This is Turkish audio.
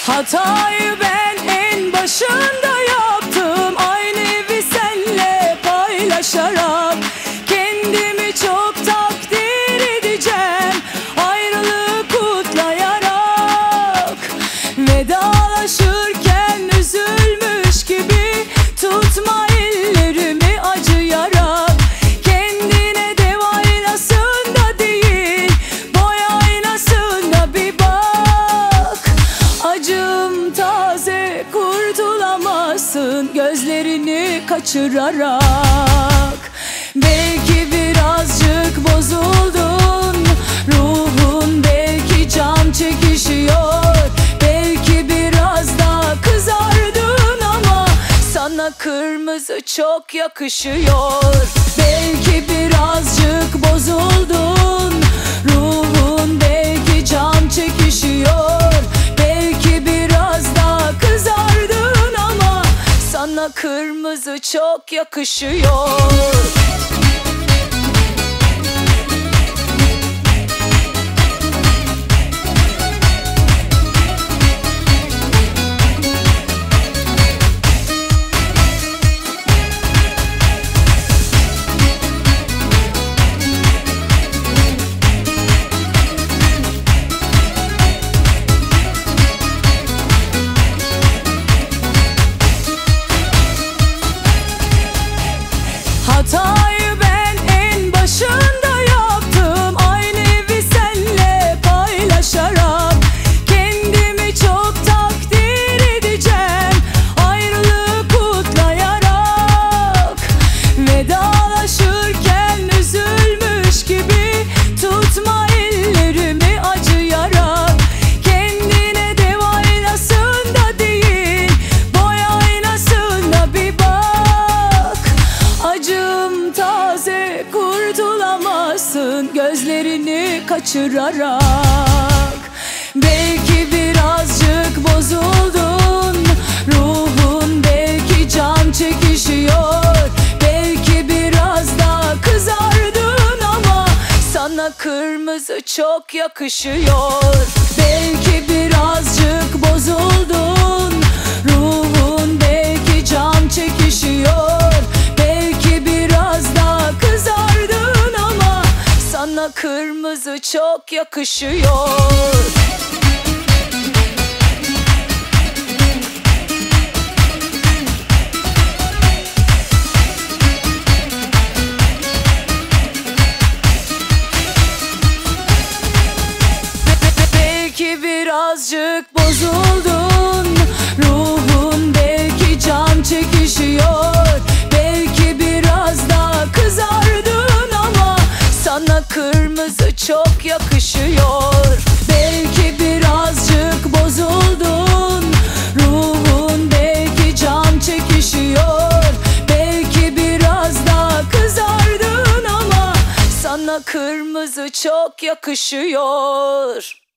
Hatayı ben en başında yaptım, aynı evi senle paylaşarak. Kendimi çok takdir edeceğim, ayrılığı kutlayarak. Vedalaşırken üzülmüş gibi tutma ellerimi acıyarak. Kendine dev aynasında değil, boy aynasında bir bak. Acım taze, kurtulamazsın gözlerini kaçırarak. Belki birazcık bozuldun, ruhun belki can çekişiyor. Belki biraz daha kızardın ama sana kırmızı çok yakışıyor. Belki birazcık bozuldun, ruhun belki can çekişiyor. Belki biraz daha kızardın ama sana kırmızı çok yakışıyor. Hatayı ben en başında yaptım, aynı evi senle paylaşarak. Kendimi çok takdir edeceğim, ayrılığı kutlayarak. Vedalaşırken üzülmüş gibi tutma ellerimi acıyarak. Kendine dev aynasında değil, boy aynasında bir bak. Acım taze, kurtulamazsın gözlerini kaçırarak. Belki birazcık bozuldun, ruhun belki can çekişiyor. Belki biraz daha kızardın ama sana kırmızı çok yakışıyor. Belki birazcık bozuldun, ruhun belki can çekişiyor. Belki biraz daha kızardın ama sana kırmızı çok yakışıyor. Belki birazcık bozuldun, ruhun belki can çekişiyor. Belki biraz daha kızardın ama sana kırmızı çok yakışıyor. Belki birazcık bozuldun, ruhun belki can çekişiyor. Belki biraz daha kızardın ama sana kırmızı çok yakışıyor.